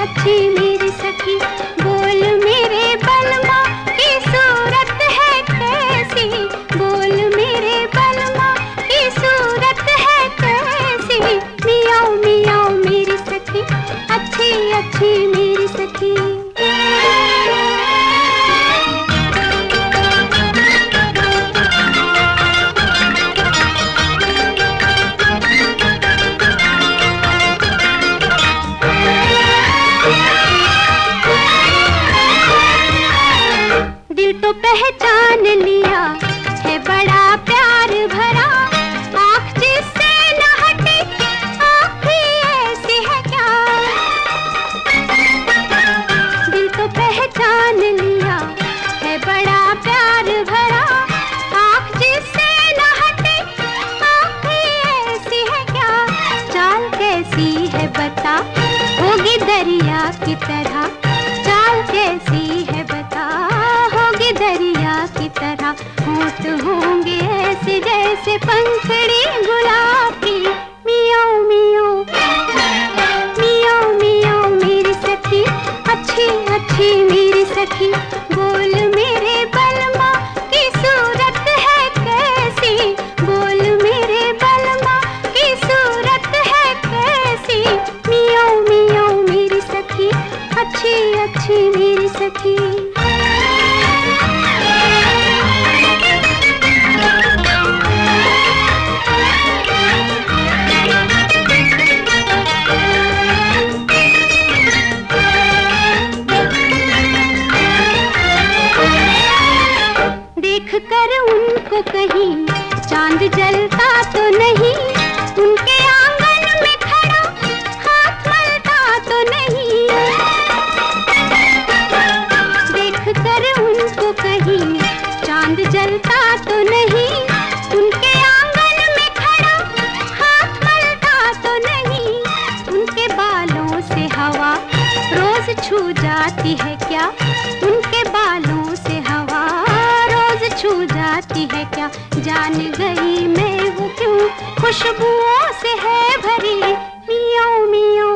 अच्छी मेरी सखी, बोल मेरे बलमा की सूरत है कैसी, बोल मेरे बलमा की सूरत है कैसी। मियाओ मियाओ मेरी सखी, अच्छी अच्छी मेरी सखी। दिल तो पहचान लिया है बड़ा प्यार भरा, आँख जिससे न हटे आँख ही ऐसी है क्या। दिल तो पहचान लिया है बड़ा प्यार भरा, आँख जिससे न हटे आँख ही ऐसी है क्या। चाल कैसी है बता, होगी दरिया की तरह, चाल कैसी है बता, होगी दरिया की तरह। होंठ होंगे ऐसे जैसे पंखड़ी गुलाब की। मियाओ मियाओ मियाओ मियाओ मेरी सखी, अच्छी अच्छी मेरी सखी, बोल मेरे बलमा की सूरत है कैसी, बोल मेरे बलमा की सूरत है कैसी। मियाओ मियाओ मेरी सखी, अच्छी अच्छी मेरी सखी। देख कर उनको कहीं चांद जलता तो नहीं, उनके आंगन में खड़ा हाथ मलता तो नहीं। देख कर उनको कहीं चांद जलता तो नहीं, उनके आंगन में खड़ा हाथ मलता तो नहीं। उनके बालों से हवा रोज छू जाती है क्या, उनके बालों से हवा रोज छू जाती है क्या। जान गई मैं वो क्यों खुशबुओं से है भरी। मियाओ मियाओ